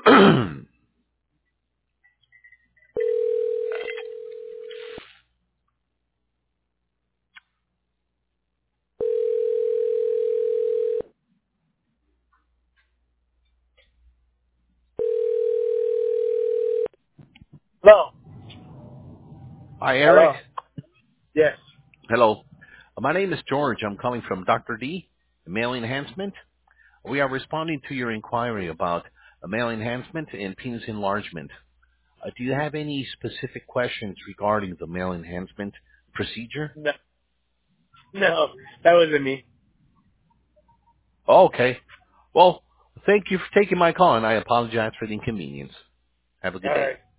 Hello. Hi, Eric. Hello. Yes. Hello. My name is George. I'm calling from Dr. D, male enhancement. We are responding to your inquiry about a male enhancement and penis enlargement. Do you have any specific questions regarding the male enhancement procedure? No. No. That wasn't me. Oh, okay. Well, thank you for taking my call, and I apologize for the inconvenience. Have a All good day. right.